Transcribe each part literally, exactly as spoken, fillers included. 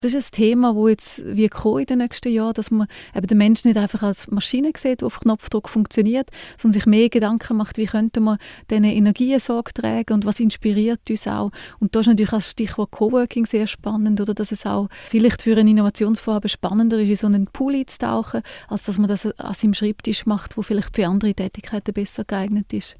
Das ist ein Thema, das jetzt wie kommt in den nächsten Jahren, dass man eben den Menschen nicht einfach als Maschine sieht, die auf Knopfdruck funktioniert, sondern sich mehr Gedanken macht, wie könnte man diesen Energien Sorge tragen und was inspiriert uns auch. Und da ist natürlich das Stichwort Coworking sehr spannend, oder dass es auch vielleicht für ein Innovationsvorhaben spannender ist, in so einen Pool einzutauchen, als dass man das an seinem Schreibtisch macht, wo vielleicht für andere Tätigkeiten besser geeignet ist.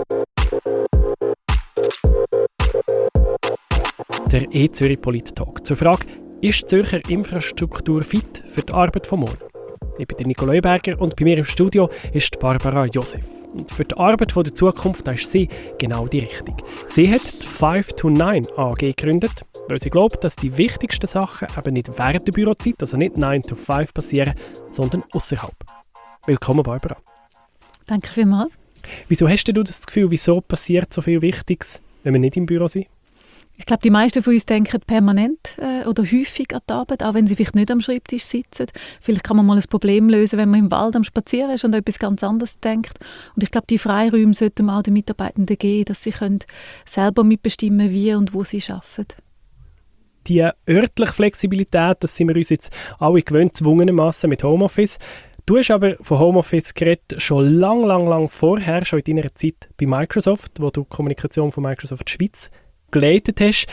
Der E-Zürich Polit-Talk zur Frage: Ist die Zürcher Infrastruktur fit für die Arbeit von morgen? Ich bin Nico Leuberger und bei mir im Studio ist Barbara Joseph. Und für die Arbeit der Zukunft ist sie genau die Richtige. Sie hat die five to nine A G gegründet, weil sie glaubt, dass die wichtigsten Sachen eben nicht während der Bürozeit, also nicht nine to five passieren, sondern außerhalb. Willkommen, Barbara. Danke vielmals. Wieso hast du das Gefühl, wieso passiert so viel Wichtiges, wenn wir nicht im Büro sind? Ich glaube, die meisten von uns denken permanent äh, oder häufig an die Arbeit, auch wenn sie vielleicht nicht am Schreibtisch sitzen. Vielleicht kann man mal ein Problem lösen, wenn man im Wald am Spazieren ist und an etwas ganz anderes denkt. Und ich glaube, die Freiräume sollten wir auch den Mitarbeitenden geben, dass sie können selber mitbestimmen, wie und wo sie arbeiten. Die örtliche Flexibilität, das sind wir uns jetzt alle gewöhnt, gezwungenermassen mit Homeoffice. Du hast aber von Homeoffice geredet schon lang, lang, lang vorher, schon in deiner Zeit bei Microsoft, wo du die Kommunikation von Microsoft Schweiz geleitet hast.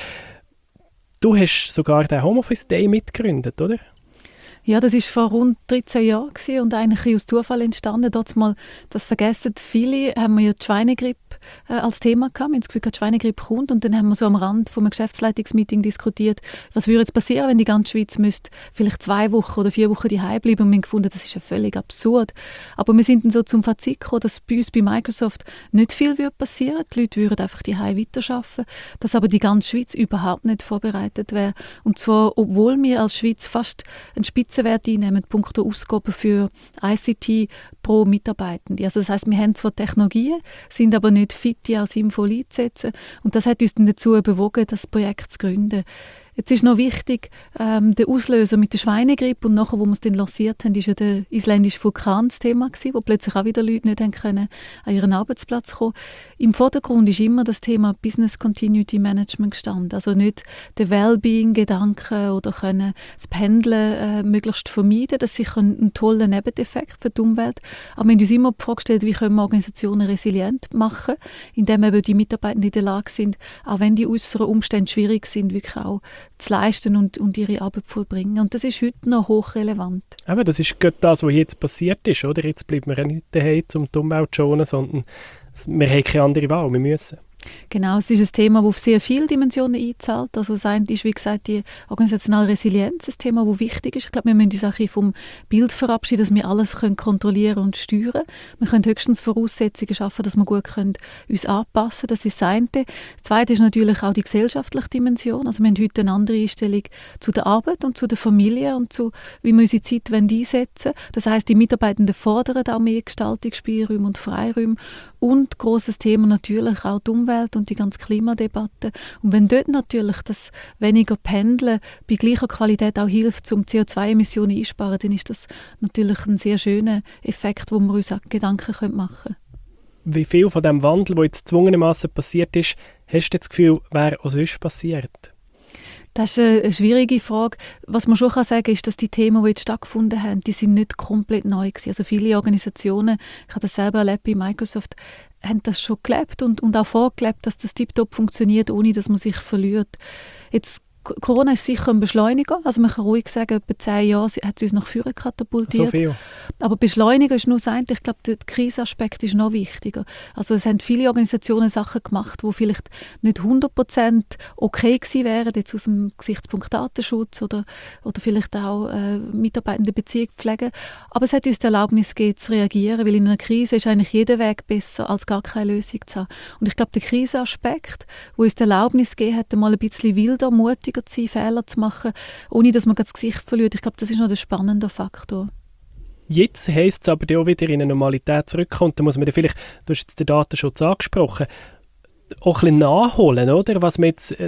Du hast sogar den Homeoffice Day mitgegründet, oder? Ja, das war vor rund dreizehn Jahren gewesen und eigentlich aus Zufall entstanden. Dort mal, das vergessen viele, haben wir ja die Schweinegrippe äh, als Thema gehabt. Wir haben das Gefühl, die Schweinegrippe kommt und dann haben wir so am Rand von einem Geschäftsleitungsmeeting diskutiert, was würde jetzt passieren, wenn die ganze Schweiz müsste vielleicht zwei Wochen oder vier Wochen daheim bleiben, und wir haben gefunden, das ist ja völlig absurd. Aber wir sind dann so zum Fazit gekommen, dass bei uns bei Microsoft nicht viel würde passieren. Die Leute würden einfach daheim weiterarbeiten, dass aber die ganze Schweiz überhaupt nicht vorbereitet wäre. Und zwar, obwohl wir als Schweiz fast einen Spitzenwert einnehmen, punkto Ausgaben für I C T pro Mitarbeitende. Also das heisst, wir haben zwar Technologien, sind aber nicht fit, die auch sinnvoll einzusetzen. Und das hat uns dann dazu bewogen, das Projekt zu gründen. Jetzt ist noch wichtig, ähm, der Auslöser mit der Schweinegrippe und nachher, wo wir es dann lanciert haben, ist ja der isländische Vulkan das Thema gewesen, wo plötzlich auch wieder Leute nicht haben können an ihren Arbeitsplatz kommen. Im Vordergrund ist immer das Thema Business Continuity Management gestanden. Also nicht der Wellbeing-Gedanke oder können das Pendeln äh, möglichst vermeiden. Das ist sicher ein, ein toller Nebeneffekt für die Umwelt. Aber wir haben uns immer die Frage gestellt, wie können wir Organisationen resilient machen, indem eben die Mitarbeitenden in der Lage sind, auch wenn die äußeren Umstände schwierig sind, wirklich auch zu leisten und, und ihre Arbeit vollbringen. Und das ist heute noch hochrelevant. Aber das ist gerade das, was jetzt passiert ist, oder? Jetzt bleiben wir nicht daheim, um die Umwelt zu schonen, sondern wir haben keine andere Wahl, wir müssen. Genau, es ist ein Thema, das auf sehr viele Dimensionen einzahlt. Also das eine ist, wie gesagt, die organisationale Resilienz, ein Thema, das wichtig ist. Ich glaube, wir müssen die Sache vom Bild verabschieden, dass wir alles können kontrollieren und steuern. Wir können höchstens Voraussetzungen schaffen, dass wir gut können uns anpassen können. Das ist das eine. Das zweite ist natürlich auch die gesellschaftliche Dimension. Also wir haben heute eine andere Einstellung zu der Arbeit und zu der Familie und zu, wie wir unsere Zeit einsetzen wollen. Das heisst, die Mitarbeitenden fordern auch mehr Gestaltungsspielräume und Freiräume. Und grosses Thema natürlich auch die Umwelt und die ganze Klimadebatte. Und wenn dort natürlich das weniger Pendeln bei gleicher Qualität auch hilft, um C O zwei Emissionen einzusparen, dann ist das natürlich ein sehr schöner Effekt, wo wir uns auch Gedanken machen können. Wie viel von dem Wandel, der jetzt gezwungenermassen passiert ist, hast du das Gefühl, wäre auch sonst passiert? Das ist eine schwierige Frage. Was man schon sagen kann, ist, dass die Themen, die jetzt stattgefunden haben, die sind nicht komplett neu gewesen. Also viele Organisationen, ich habe das selber erlebt bei Microsoft, haben das schon gelebt und, und auch vorgelebt, dass das tiptop funktioniert, ohne dass man sich verliert. Jetzt Corona ist sicher ein Beschleuniger. Also man kann ruhig sagen, etwa zehn Jahre hat es uns nach vorne katapultiert. So viel. Aber Beschleuniger ist nur das eine. Ich glaube, der Krisenaspekt ist noch wichtiger. Also es haben viele Organisationen Sachen gemacht, die vielleicht nicht hundert Prozent okay gewesen wären, jetzt aus dem Gesichtspunkt Datenschutz oder, oder vielleicht auch äh, mitarbeitende Beziehung pflegen. Aber es hat uns die Erlaubnis gegeben, zu reagieren, weil in einer Krise ist eigentlich jeder Weg besser, als gar keine Lösung zu haben. Und ich glaube, der Krisenaspekt, der uns die Erlaubnis gegeben hat, mal ein bisschen wilder, mutiger zu sein, Fehler zu machen, ohne dass man das Gesicht verliert. Ich glaube, das ist noch der spannende Faktor. Jetzt heisst es aber auch wieder in eine Normalität zurückkommt. Da muss man dann vielleicht, du hast jetzt den Datenschutz angesprochen, auch ein bisschen nachholen, oder? Was man jetzt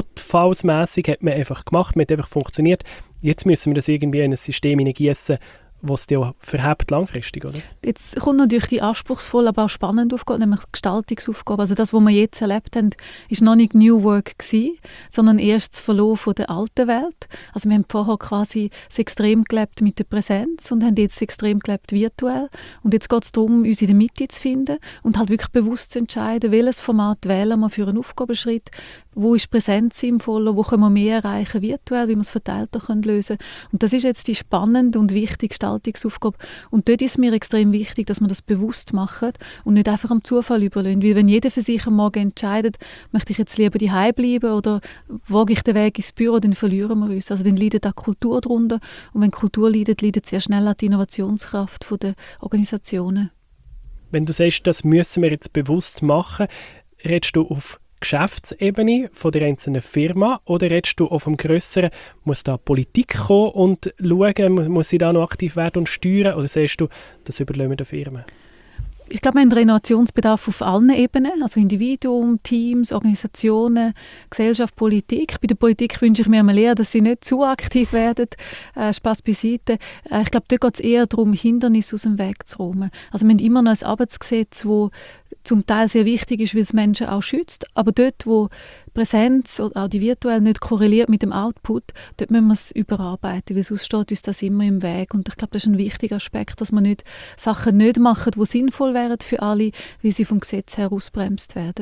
notfallsmässig hat man einfach gemacht, man hat einfach funktioniert. Jetzt müssen wir das irgendwie in ein System hineingießen, was dir auch verhebt langfristig, oder? Jetzt kommt natürlich die anspruchsvolle, aber auch spannende Aufgabe, nämlich die Gestaltungsaufgabe. Also das, was wir jetzt erlebt haben, ist noch nicht New Work gewesen, sondern erst das Verlassen von der alten Welt. Also wir haben vorher quasi das extrem gelebt mit der Präsenz und haben jetzt extrem gelebt virtuell. Und jetzt geht es darum, uns in der Mitte zu finden und halt wirklich bewusst zu entscheiden, welches Format wählen wir für einen Aufgabenschritt, wo ist Präsenz sinnvoller, wo können wir mehr erreichen virtuell, wie wir es verteilter können lösen können. Und das ist jetzt die spannende und wichtige Gestaltungsaufgabe. Und dort ist mir extrem wichtig, dass wir das bewusst machen und nicht einfach am Zufall überlassen. Weil wenn jeder für sich am Morgen entscheidet, möchte ich jetzt lieber daheim bleiben oder wage ich den Weg ins Büro, dann verlieren wir uns. Also dann leidet auch Kultur darunter. Und wenn Kultur leidet, leidet sehr schnell auch die Innovationskraft der Organisationen. Wenn du sagst, das müssen wir jetzt bewusst machen, redest du auf Geschäftsebene von der einzelnen Firma oder redest du auf dem Grösseren, muss da Politik kommen und schauen, muss, muss sie da noch aktiv werden und steuern oder sagst du, das überlassen wir den Firmen? Ich glaube, wir haben Innovationsbedarf auf allen Ebenen, also Individuum, Teams, Organisationen, Gesellschaft, Politik. Bei der Politik wünsche ich mir mal eher, dass sie nicht zu aktiv werden. Äh, Spass beiseite. Äh, ich glaube, dort geht es eher darum, Hindernisse aus dem Weg zu räumen. Also wir haben immer noch ein Arbeitsgesetz, das zum Teil sehr wichtig ist, weil es Menschen auch schützt. Aber dort, wo Präsenz oder auch die virtuell nicht korreliert mit dem Output, dort müssen wir es überarbeiten, weil sonst steht uns das immer im Weg. Und ich glaube, das ist ein wichtiger Aspekt, dass man nicht Sachen nicht machen, die sinnvoll wären für alle, weil sie vom Gesetz her ausbremst werden.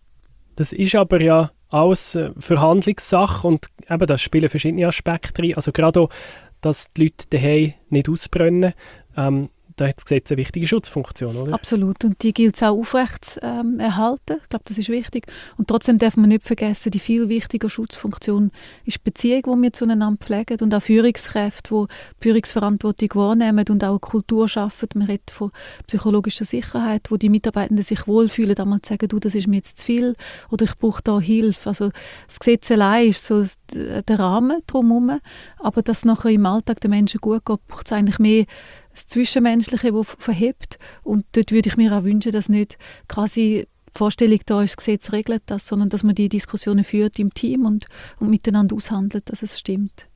Das ist aber ja alles Verhandlungssache und eben, da spielen verschiedene Aspekte rein. Also gerade auch, dass die Leute daheim nicht ausbrennen. Ähm, Da hat das Gesetz eine wichtige Schutzfunktion, oder? Absolut. Und die gilt es auch aufrecht zu ähm, erhalten. Ich glaube, das ist wichtig. Und trotzdem darf man nicht vergessen, die viel wichtige Schutzfunktion ist die Beziehung, die wir zueinander pflegen und auch Führungskräfte, die die Führungsverantwortung wahrnehmen und auch eine Kultur schaffen. Man redet von psychologischer Sicherheit, wo die Mitarbeitenden sich wohlfühlen, einmal zu sagen, du, das ist mir jetzt zu viel oder ich brauche da Hilfe. Also das Gesetz allein ist so der Rahmen drumherum, aber dass nachher im Alltag den Menschen gut geht, braucht es eigentlich mehr das Zwischenmenschliche, das verhebt. Und dort würde ich mir auch wünschen, dass nicht quasi die Vorstellung da ist, das Gesetz regelt das, sondern dass man die Diskussionen führt im Team und, und miteinander aushandelt, dass es stimmt.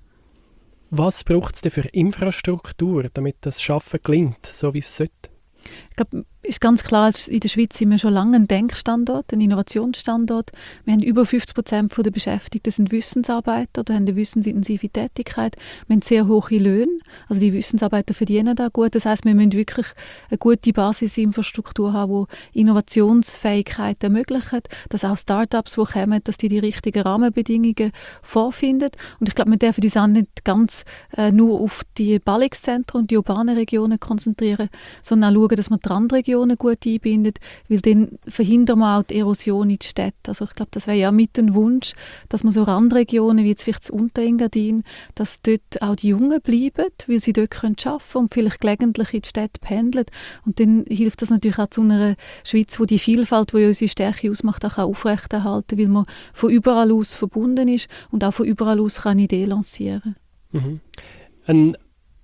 Was braucht es denn für Infrastruktur, damit das Schaffen gelingt, so wie es sollte? Ich glaube, es ist ganz klar, in der Schweiz sind wir schon lange ein Denkstandort, ein Innovationsstandort. Wir haben über fünfzig Prozent der Beschäftigten sind Wissensarbeiter oder haben eine wissensintensive Tätigkeit. Wir haben sehr hohe Löhne, also die Wissensarbeiter verdienen da gut. Das heisst, wir müssen wirklich eine gute Basisinfrastruktur haben, die Innovationsfähigkeit ermöglicht, dass auch Start-ups, die kommen, dass die die richtigen Rahmenbedingungen vorfinden. Und ich glaube, wir dürfen uns auch nicht ganz äh, nur auf die Ballungszentren und die urbanen Regionen konzentrieren, sondern auch schauen, dass wir die Randregionen gut einbindet, weil dann verhindern wir auch die Erosion in die Städte. Also ich glaube, das wäre ja mit ein Wunsch, dass man so Randregionen wie jetzt vielleicht das Unterengadin, dass dort auch die Jungen bleiben, weil sie dort arbeiten können und vielleicht gelegentlich in die Städte pendeln. Und dann hilft das natürlich auch zu einer Schweiz, wo die Vielfalt, die unsere Stärke ausmacht, auch aufrechterhalten, weil man von überall aus verbunden ist und auch von überall aus kann eine Idee lancieren. Mhm. Ein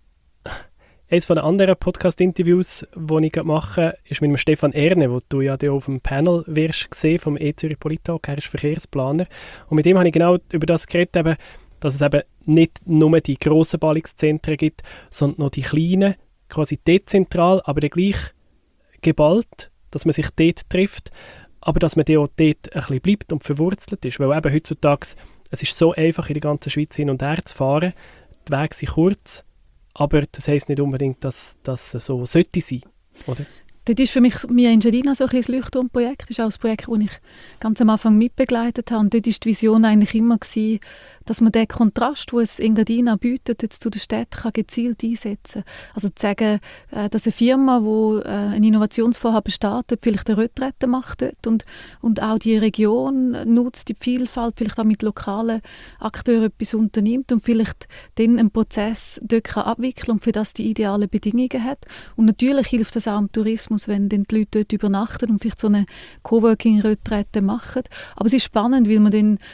Eines von den anderen Podcast-Interviews, die ich mache, ist mit dem Stefan Erne, wo du ja auf dem Panel wirst gesehen vom E-Zürich Polit-Talk. Er ist Verkehrsplaner. Und mit ihm habe ich genau über das geredet, eben, dass es eben nicht nur die grossen Ballungszentren gibt, sondern noch die kleinen, quasi dezentral, aber dann gleich geballt, dass man sich dort trifft, aber dass man auch dort ein bisschen bleibt und verwurzelt ist. Weil eben heutzutage, es ist so einfach, in der ganzen Schweiz hin und her zu fahren, die Wege sind kurz, aber das heisst nicht unbedingt, dass das so sollte sein, oder? Dort ist für mich Mia Engiadina so ein Leuchtturmprojekt. Das ist auch ein Projekt, das ich ganz am Anfang mitbegleitet habe. Und dort war die Vision eigentlich immer gewesen, dass man den Kontrast, den es Engadina bietet, jetzt zu der Stadt kann gezielt einsetzen kann. Also zu sagen, dass eine Firma, die ein Innovationsvorhaben startet, vielleicht eine Retrette macht dort und, und auch die Region nutzt, die Vielfalt, vielleicht auch mit lokalen Akteuren etwas unternimmt und vielleicht dann einen Prozess dort kann abwickeln und für das die idealen Bedingungen hat. Und natürlich hilft das auch im Tourismus, wenn dann die Leute dort übernachten und vielleicht so eine Coworking-Retrette machen. Aber es ist spannend, weil man dann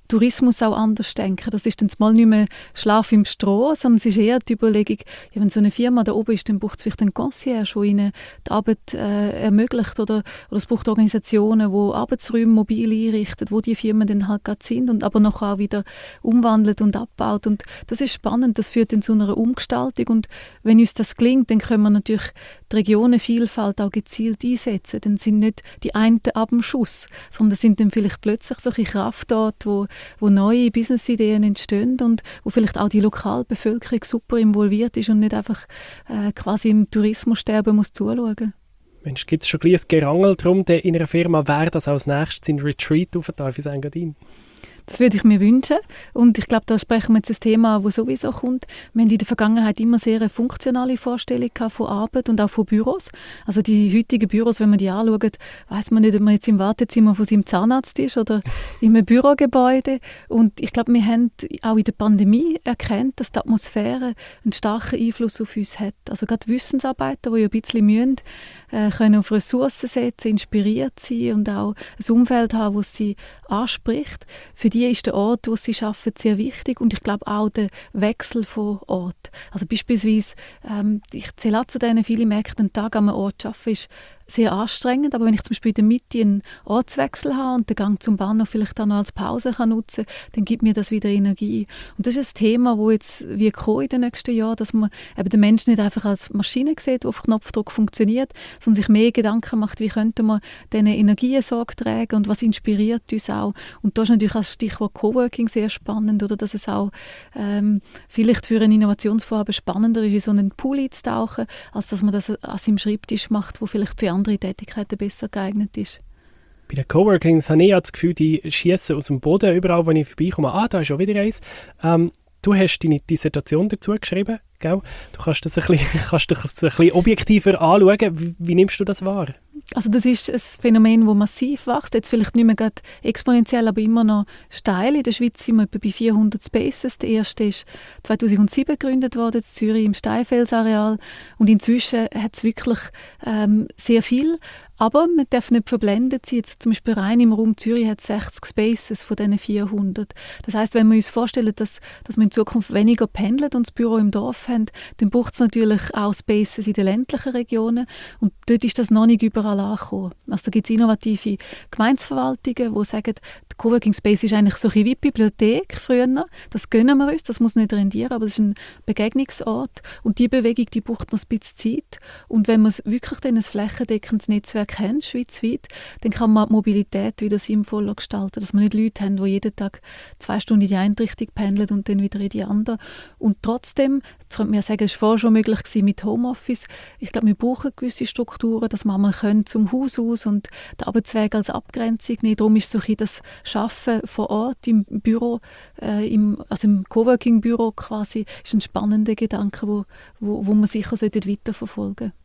Tourismus auch anders denken. Das ist dann mal nicht mehr Schlaf im Stroh, sondern es ist eher die Überlegung, ja, wenn so eine Firma da oben ist, dann braucht es vielleicht einen Concierge, der ihnen die Arbeit äh, ermöglicht oder, oder es braucht Organisationen, die Arbeitsräume mobil einrichten, wo die Firmen dann halt gerade sind und aber noch auch wieder umwandelt und abbaut. Und das ist spannend, das führt dann zu einer Umgestaltung und wenn uns das gelingt, dann können wir natürlich die Regionenvielfalt auch gezielt einsetzen. Dann sind nicht die einen ab dem Schuss, sondern sind dann vielleicht plötzlich solche Kraftorte, wo, wo neue Businessideen entstehen und wo vielleicht auch die Lokalbevölkerung super involviert ist und nicht einfach äh, quasi im Tourismussterben muss zuschauen. Mensch, gibt es schon ein bisschen ein Gerangel darum, in einer Firma, wer das als nächstes in Retreat auf darf in Sankt Gadin? Das würde ich mir wünschen. Und ich glaube, da sprechen wir jetzt ein Thema, das sowieso kommt. Wir haben in der Vergangenheit immer sehr eine funktionale Vorstellung von Arbeit und auch von Büros. Also die heutigen Büros, wenn man die anschaut, weiss man nicht, ob man jetzt im Wartezimmer von seinem Zahnarzt ist oder in einem Bürogebäude. Und ich glaube, wir haben auch in der Pandemie erkannt, dass die Atmosphäre einen starken Einfluss auf uns hat. Also gerade Wissensarbeiter, die ja ein bisschen mühen, äh, können auf Ressourcen setzen, inspiriert sein und auch ein Umfeld haben, das sie anspricht. Für die ist der Ort, wo sie arbeiten, sehr wichtig und ich glaube auch der Wechsel von Ort. Also beispielsweise, ähm, ich zähle auch zu denen, viele merken, einen Tag an einem Ort arbeiten ist sehr anstrengend, aber wenn ich zum Beispiel in der Mitte einen Ortswechsel habe und den Gang zum Bahnhof vielleicht auch noch als Pause kann nutzen kann, dann gibt mir das wieder Energie. Und das ist ein Thema, das jetzt wie kommen in den nächsten Jahren, dass man eben den Menschen nicht einfach als Maschine sieht, die auf Knopfdruck funktioniert, sondern sich mehr Gedanken macht, wie könnte man diesen Energien Sorge tragen und was inspiriert uns auch. Und da ist natürlich als Stichwort Coworking sehr spannend, oder dass es auch ähm, vielleicht für ein Innovationsvorhaben spannender ist, in so einen Pool einzutauchen, als dass man das an seinem Schreibtisch macht, wo vielleicht für andere Tätigkeiten besser geeignet ist. Bei den Coworkings habe ich das Gefühl, die schiessen aus dem Boden überall, wenn ich vorbeikomme. Ah, da ist schon wieder eins. Ähm, du hast deine Dissertation dazu geschrieben, gell? Du kannst das ein bisschen, kannst das ein bisschen objektiver anschauen. Wie, wie nimmst du das wahr? Also das ist ein Phänomen, das massiv wächst. Jetzt vielleicht nicht mehr gerade exponentiell, aber immer noch steil. In der Schweiz sind wir etwa bei vierhundert Spaces. Der erste ist zweitausendsieben gegründet worden, in Zürich im Steinfelsareal. Und inzwischen hat es wirklich ähm, sehr viel. Aber man darf nicht verblendet sein. Jetzt zum Beispiel rein im Raum Zürich hat es sechzig Spaces von diesen vierhundert. Das heisst, wenn wir uns vorstellen, dass, dass wir in Zukunft weniger pendelt und das Büro im Dorf haben, dann braucht es natürlich auch Spaces in den ländlichen Regionen. Und dort ist das noch nicht überall angekommen. Also da gibt es innovative Gemeindeverwaltungen, die sagen, der Coworking Space ist eigentlich so ein bisschen wie die Bibliothek früher. Das gönnen wir uns, das muss nicht rendieren, aber es ist ein Begegnungsort. Und die Bewegung, die braucht noch ein bisschen Zeit. Und wenn man wirklich dann ein flächendeckendes Netzwerk kennt, schweizweit, dann kann man die Mobilität wieder sinnvoller gestalten, dass man nicht Leute haben, die jeden Tag zwei Stunden in die eine Richtung pendeln und dann wieder in die andere. Und trotzdem, jetzt könnte man ja sagen, es war vorher schon möglich gewesen mit Homeoffice. Ich glaube, wir brauchen gewisse Strukturen, dass man mal können zum Haus aus und den Arbeitsweg als Abgrenzung nehmen. Darum ist so ein das Schaffen vor Ort im Büro, äh, im, also im Coworking-Büro quasi, ist ein spannender Gedanke, wo, wo, wo man sicher weiterverfolgen sollte.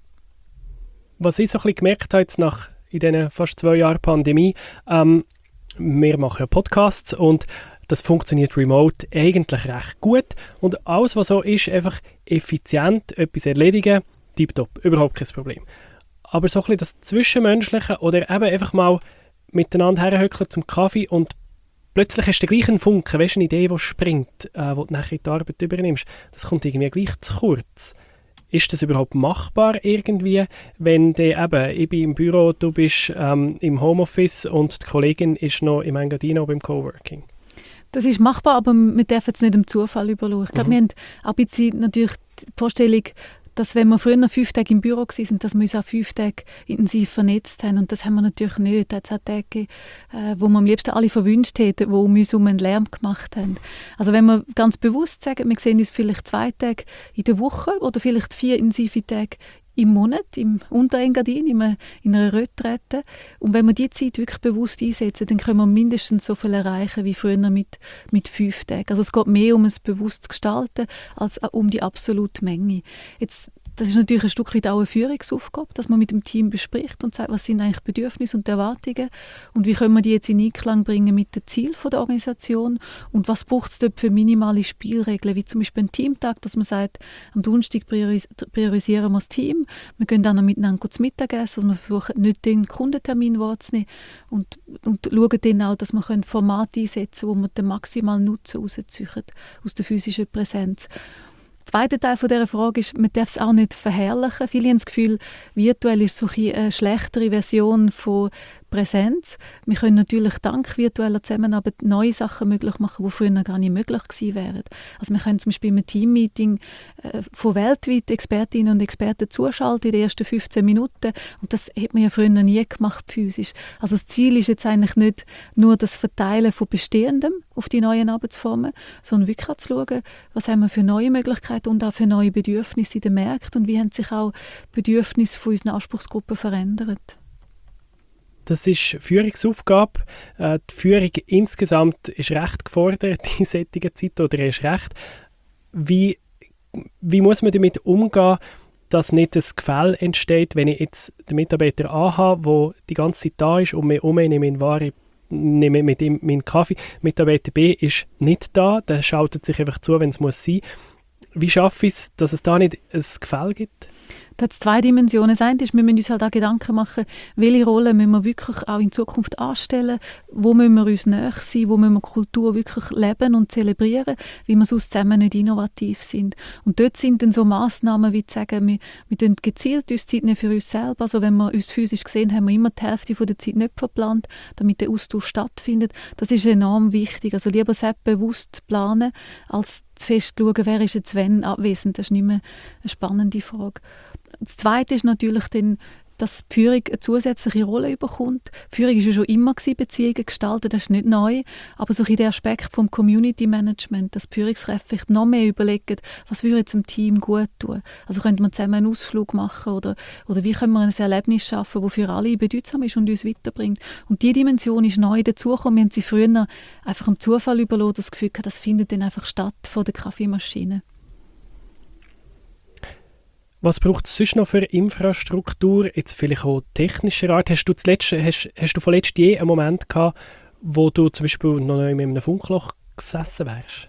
Was ich so ein bisschen gemerkt habe jetzt nach in diesen fast zwei Jahren Pandemie, ähm, wir machen ja Podcasts und das funktioniert remote eigentlich recht gut und alles, was so ist, einfach effizient etwas erledigen, tipptopp, überhaupt kein Problem. Aber so ein bisschen das Zwischenmenschliche oder eben einfach mal miteinander herhöckeln zum Kaffee und plötzlich hast du den gleichen Funken, weißt du, eine Idee, die springt, äh, die du nachher in die Arbeit übernimmst. Das kommt irgendwie gleich zu kurz. Ist das überhaupt machbar irgendwie, wenn du eben, ich bin im Büro, du bist ähm, im Homeoffice und die Kollegin ist noch im Engadin beim Coworking? Das ist machbar, aber wir dürfen es nicht dem Zufall überlassen. Ich glaube, mhm. wir haben auch ein bisschen natürlich die Vorstellung, dass wenn wir früher fünf Tage im Büro waren, dass wir uns auch fünf Tage intensiv vernetzt haben. Und das haben wir natürlich nicht. Es hat auch Tage, äh, wo wir am liebsten alle verwünscht hätten, die um uns herum einen Lärm gemacht haben. Also wenn wir ganz bewusst sagen, wir sehen uns vielleicht zwei Tage in der Woche oder vielleicht vier intensive Tage im Monat, im Unterengadin, in einer, in einer Retrette. Und wenn wir diese Zeit wirklich bewusst einsetzen, dann können wir mindestens so viel erreichen wie früher mit, mit fünf Tagen. Also es geht mehr um es bewusst zu gestalten, als um die absolute Menge. Jetzt Das ist natürlich ein Stück weit auch eine Führungsaufgabe, dass man mit dem Team bespricht und sagt, was sind eigentlich Bedürfnisse und Erwartungen und wie können wir die jetzt in Einklang bringen mit den Zielen der Organisation und was braucht es dort für minimale Spielregeln, wie zum Beispiel ein Teamtag, dass man sagt, am Donnerstag prioris- priorisieren wir das Team, wir gehen dann noch miteinander zu Mittagessen, also wir versuchen nicht den Kundentermin wahrzunehmen und, und schauen dann auch, dass wir Formate einsetzen können, wo wir den maximalen Nutzen rausziehen aus der physischen Präsenz. Der zweite Teil dieser Frage ist, man darf es auch nicht verherrlichen. Viele haben das Gefühl, virtuell ist so eine schlechtere Version von Präsenz. Wir können natürlich dank virtueller Zusammenarbeit neue Sachen möglich machen, die früher gar nicht möglich gewesen wären. Also wir können zum Beispiel im Teammeeting äh, von weltweit Expertinnen und Experten zuschalten in den ersten fünfzehn Minuten und das hat man ja früher noch nie gemacht physisch. Also das Ziel ist jetzt eigentlich nicht nur das Verteilen von Bestehendem auf die neuen Arbeitsformen, sondern wirklich auch zu schauen, was haben wir für neue Möglichkeiten und auch für neue Bedürfnisse in den Märkten und wie haben sich auch Bedürfnisse von unseren Anspruchsgruppen verändert. Das ist Führungsaufgabe. Äh, die Führung insgesamt ist recht gefordert in solchen Zeiten oder ist recht. Wie, wie muss man damit umgehen, dass nicht ein Gefälle entsteht, wenn ich jetzt den Mitarbeiter A habe, der die ganze Zeit da ist und mir um nehme in Ware, nehme mit ihm meinen Kaffee. Mitarbeiter B ist nicht da, der schaltet sich einfach zu, wenn es muss sein. Wie schaffe ich es, dass es da nicht ein Gefälle gibt? Da hat es zwei Dimensionen. Das eine ist, wir müssen uns halt auch Gedanken machen, welche Rolle müssen wir wirklich auch in Zukunft anstellen, wo müssen wir uns näher sein, wo müssen wir Kultur wirklich leben und zelebrieren, wie wir sonst zusammen nicht innovativ sind. Und dort sind dann so Massnahmen, wie zu sagen, wir, wir tun gezielt uns Zeit nehmen für uns selber. Also wenn wir uns physisch sehen, haben wir immer die Hälfte von der Zeit nicht verplant, damit der Austausch stattfindet. Das ist enorm wichtig. Also lieber selbst bewusst planen, als zu fest schauen, wer ist jetzt wann abwesend. Das ist nicht mehr eine spannende Frage. Das Zweite ist natürlich dann, dass die Führung eine zusätzliche Rolle bekommt. Führung war ja schon immer gewesen, Beziehungen gestalten, das ist nicht neu. Aber so der Aspekt vom Community Management, dass die Führungskräfte vielleicht noch mehr überlegen, was würde jetzt dem Team gut tun. Also könnte man zusammen einen Ausflug machen oder, oder wie können wir ein Erlebnis schaffen, das für alle bedeutsam ist und uns weiterbringt. Und diese Dimension ist neu dazugekommen. Wir haben sie früher einfach am Zufall überlassen, das Gefühl gehabt, das findet dann einfach statt vor der Kaffeemaschine. Was braucht es sonst noch für Infrastruktur, jetzt vielleicht auch technischer Art? Hast du, zuletzt, hast, hast du vorletzt je einen Moment gehabt, wo du zum Beispiel noch in einem Funkloch gesessen wärst?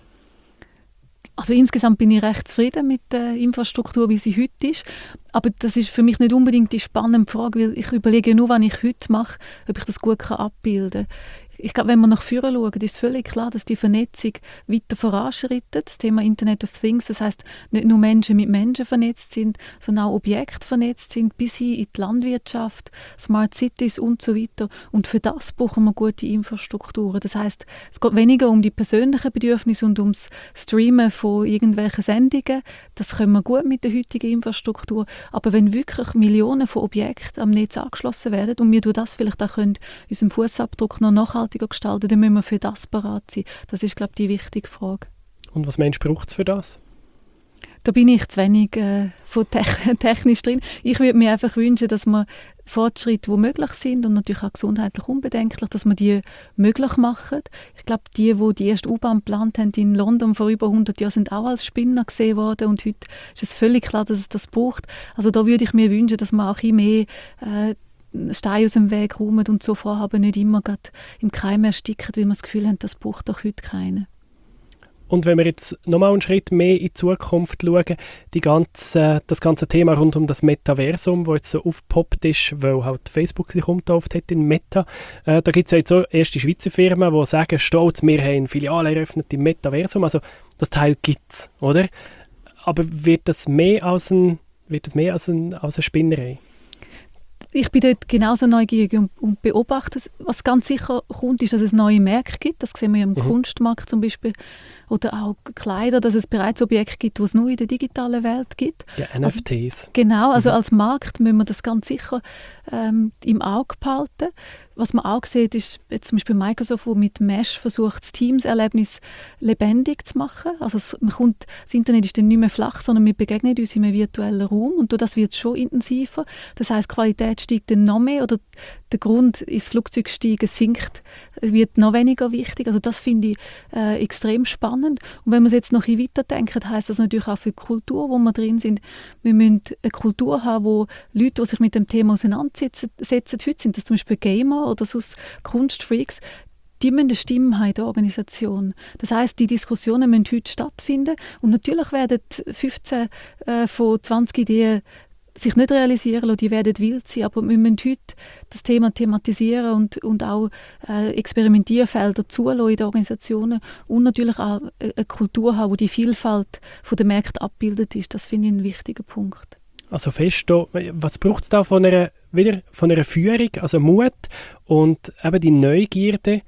Also insgesamt bin ich recht zufrieden mit der Infrastruktur, wie sie heute ist. Aber das ist für mich nicht unbedingt die spannende Frage, weil ich überlege nur, was ich heute mache, ob ich das gut abbilden kann. Ich glaube, wenn wir nach vorne schauen, ist völlig klar, dass die Vernetzung weiter voranschreitet. Das Thema Internet of Things, das heisst, nicht nur Menschen mit Menschen vernetzt sind, sondern auch Objekte vernetzt sind, bis hin in die Landwirtschaft, Smart Cities und so weiter. Und für das brauchen wir gute Infrastrukturen. Das heisst, es geht weniger um die persönlichen Bedürfnisse und ums Streamen von irgendwelchen Sendungen. Das können wir gut mit der heutigen Infrastruktur. Aber wenn wirklich Millionen von Objekten am Netz angeschlossen werden und wir durch das vielleicht auch können, unseren Fußabdruck noch nachhaltiger gestalten, dann müssen wir für das bereit sein. Das ist, glaube ich, die wichtige Frage. Und was meinst du, braucht es für das? Da bin ich zu wenig äh, von te- technisch drin. Ich würde mir einfach wünschen, dass wir Fortschritte, die möglich sind und natürlich auch gesundheitlich unbedenklich, dass wir die möglich machen. Ich glaube, die, die die erste U-Bahn geplant haben in London vor über hundert Jahren, sind auch als Spinner gesehen worden und heute ist es völlig klar, dass es das braucht. Also da würde ich mir wünschen, dass wir auch ein bisschen mehr äh, Steine aus dem Weg räumen und so Vorhaben nicht immer im Keim ersticken, weil wir das Gefühl haben, das braucht doch heute keiner. Und wenn wir jetzt nochmal einen Schritt mehr in die Zukunft schauen, die ganze, das ganze Thema rund um das Metaversum, das jetzt so aufgepoppt ist, weil halt Facebook sich umgetauft hat in Meta, äh, da gibt es ja jetzt so erste Schweizer Firmen, die sagen, stolz, wir haben Filialen eröffnet im Metaversum, also das Teil gibt es, oder? Aber wird das mehr als, ein, wird das mehr als, ein, als eine Spinnerei? Ich bin dort genauso neugierig und, und beobachte es. Was ganz sicher kommt, ist, dass es neue Märkte gibt. Das sehen wir im mhm. Kunstmarkt zum Beispiel. Oder auch Kleider, dass es bereits Objekte gibt, die es nur in der digitalen Welt gibt. Ja, N F Ts. Also, genau, also mhm. als Markt müssen wir das ganz sicher ähm, im Auge behalten. was man auch sieht, ist jetzt zum Beispiel Microsoft, wo mit Mesh versucht, das Teams-Erlebnis lebendig zu machen. Also es, man kommt, das Internet ist dann nicht mehr flach, sondern wir begegnen uns in einem virtuellen Raum und das wird schon intensiver. Das heisst, die Qualität steigt dann noch mehr oder der Grund ins Flugzeug steigen sinkt, wird noch weniger wichtig. Also das finde ich äh, extrem spannend. Und wenn man es jetzt noch ein bisschen weiterdenkt, heisst das natürlich auch für die Kultur, wo wir drin sind. Wir müssen eine Kultur haben, wo Leute, die sich mit dem Thema auseinandersetzen, heute sind das zum Beispiel Gamer oder sonst Kunstfreaks, die müssen eine Stimme haben in der Organisation. Das heisst, die Diskussionen müssen heute stattfinden und natürlich werden fünfzehn äh, von zwanzig Ideen sich nicht realisieren lassen, die werden wild sein, aber wir müssen heute das Thema thematisieren und, und auch äh, Experimentierfelder zulassen in den Organisationen und natürlich auch eine Kultur haben, wo die Vielfalt von der Märkte abgebildet ist. Das finde ich einen wichtigen Punkt. Also fest, was braucht es da von einer, wieder von einer Führung, also Mut und eben die Neugierde?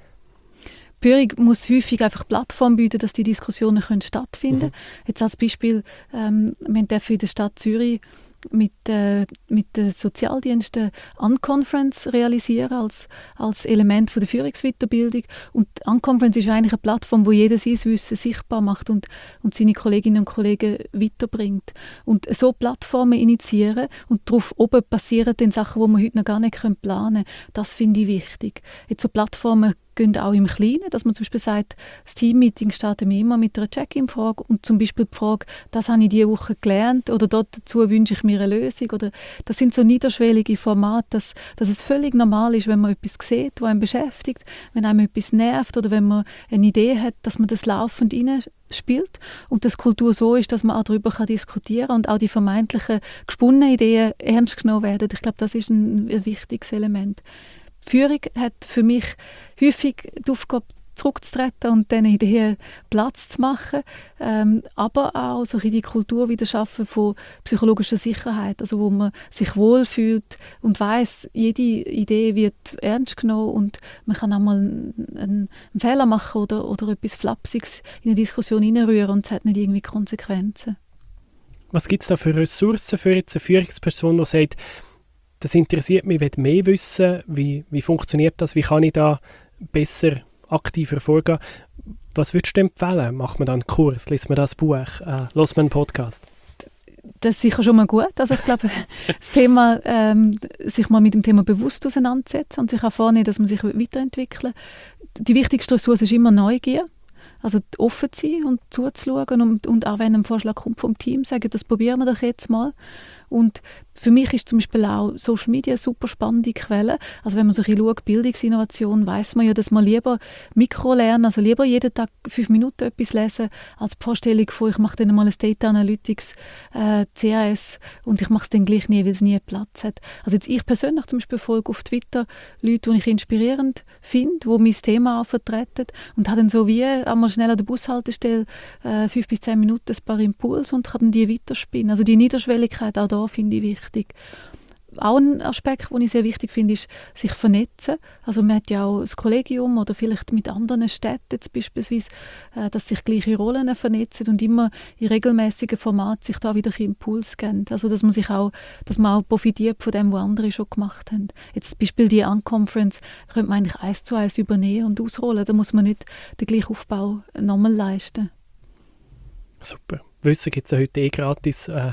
Die Führung muss häufig einfach Plattform bieten, dass die Diskussionen können stattfinden können. Mhm. Jetzt als Beispiel, ähm, wir dürfen in der Stadt Zürich mit, äh, mit den Sozialdiensten Unconference realisieren als, als Element von der Führungsweiterbildung. Und Unconference ist eigentlich eine Plattform, wo jeder sein Wissen sichtbar macht und, und seine Kolleginnen und Kollegen weiterbringt. Und so Plattformen initiieren und darauf oben passieren dann Sachen, die wir heute noch gar nicht planen können. Das finde ich wichtig. Jetzt so Plattformen gehen auch im Kleinen, dass man zum Beispiel sagt, das Teammeeting starten wir immer mit einer Check-in-Frage und zum Beispiel die Frage, das habe ich diese Woche gelernt oder dazu wünsche ich mir eine Lösung. Oder das sind so niederschwellige Formate, dass, dass es völlig normal ist, wenn man etwas sieht, was einen beschäftigt, wenn einem etwas nervt oder wenn man eine Idee hat, dass man das laufend hineinspielt und dass Kultur so ist, dass man auch darüber kann diskutieren kann und auch die vermeintlichen gesponnenen Ideen ernst genommen werden. Ich glaube, das ist ein, ein wichtiges Element. Führung hat für mich häufig die Aufgabe, zurückzutreten und diesen Ideen Platz zu machen, ähm, aber auch so die Kultur wieder schaffen von psychologischer Sicherheit, also wo man sich wohlfühlt und weiss, jede Idee wird ernst genommen und man kann auch mal einen, einen Fehler machen oder, oder etwas Flapsiges in eine Diskussion hineinrühren und es hat nicht irgendwie Konsequenzen. Was gibt es da für Ressourcen für jetzt eine Führungsperson, die sagt, das interessiert mich, ich will mehr wissen, wie, wie funktioniert das, wie kann ich da besser, aktiver vorgehen. Was würdest du empfehlen? Macht man da einen Kurs, liest man das Buch, äh, hört man einen Podcast? Das ist sicher schon mal gut. Also ich glaube, das Thema, ähm, sich mal mit dem Thema bewusst auseinandersetzen und sich auch vornehmen, dass man sich weiterentwickeln will. Die wichtigste Ressource ist immer Neugier. Also offen zu sein und zuzuschauen und, und auch wenn ein Vorschlag kommt vom Team, sagen, das probieren wir doch jetzt mal. Und für mich ist zum Beispiel auch Social Media eine super spannende Quelle. Also wenn man so ein bisschen schaut, Bildungsinnovation, weiss man ja, dass man lieber Mikro lernen, also lieber jeden Tag fünf Minuten etwas lesen, als die Vorstellung von, ich mache dann mal ein Data Analytics, äh, C A S und ich mache es dann gleich nie, weil es nie Platz hat. Also jetzt ich persönlich zum Beispiel folge auf Twitter Leute, die ich inspirierend finde, die mein Thema auch vertreten und habe dann so wie einmal schnell an der Bushaltestelle äh, fünf bis zehn Minuten ein paar Impulse und kann dann die weiterspinnen. Also die Niederschwelligkeit auch da finde ich wichtig. Auch ein Aspekt, den ich sehr wichtig finde, ist, sich vernetzen. Also man hat ja auch das Kollegium oder vielleicht mit anderen Städten jetzt beispielsweise, äh, dass sich gleiche Rollen vernetzen und immer in regelmäßigen Formaten sich da wieder einen Impuls geben. Also dass man sich auch, dass man auch profitiert von dem, was andere schon gemacht haben. Jetzt zum Beispiel die Unconference könnte man eigentlich eins zu eins übernehmen und ausrollen. Da muss man nicht den gleichen Aufbau nochmal leisten. Super. Wissen gibt es ja heute eh gratis, äh,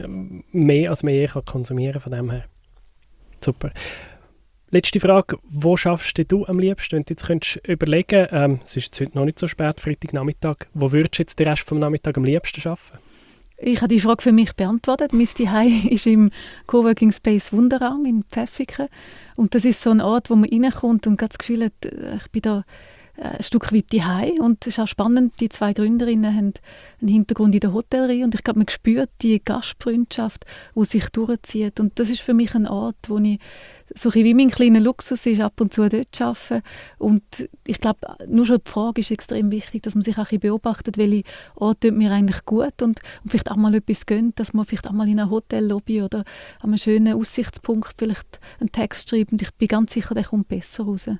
mehr als man je kann konsumieren von dem her. Super. Letzte Frage, wo schaffst du am liebsten? Wenn du jetzt könntest überlegen, ähm, es ist jetzt heute noch nicht so spät, Freitagnachmittag, wo würdest du jetzt den Rest vom Nachmittag am liebsten arbeiten? Ich habe die Frage für mich beantwortet. Mein Zuhause ist im Coworking Space Wunderraum in Pfäffiken und das ist so ein Ort, wo man reinkommt und das Gefühl hat, ich bin da ein Stück weit daheim. Und es ist auch spannend, die zwei Gründerinnen haben einen Hintergrund in der Hotellerie und ich glaube, man spürt die Gastfreundschaft, die sich durchzieht. Und das ist für mich ein Ort, wo ich so wie mein kleiner Luxus ist, ab und zu dort arbeiten. Und ich glaube, nur schon die Frage ist extrem wichtig, dass man sich auch ein bisschen beobachtet, welche Orte tut mir eigentlich gut und, und vielleicht auch mal etwas gönnt, dass man vielleicht auch mal in einer Hotellobby oder an einem schönen Aussichtspunkt vielleicht einen Text schreibt und ich bin ganz sicher, der kommt besser raus.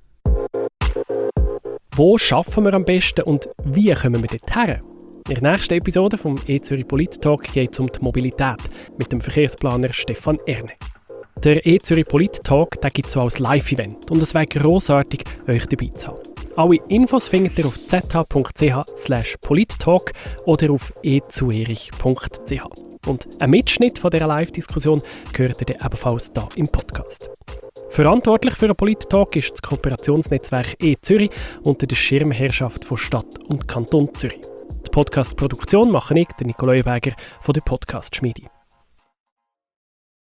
Wo arbeiten wir am besten und wie kommen wir dort her? In der nächsten Episode vom E-Zürich Polit-Talk geht es um die Mobilität mit dem Verkehrsplaner Stefan Erne. Der E-Zürich Polit-Talk gibt es so als Live-Event und es wäre grossartig, euch dabei zu haben. Alle Infos findet ihr auf z h punkt c h slash polittalk oder auf e zurich punkt c h. Und ein Mitschnitt von dieser Live-Diskussion hört ihr dann ebenfalls hier im Podcast. Verantwortlich für einen Polit-Talk ist das Kooperationsnetzwerk E-Zürich unter der Schirmherrschaft von Stadt und Kanton Zürich. Die Podcast-Produktion mache ich, der Nico Leuenberger von der Podcast-Schmiede.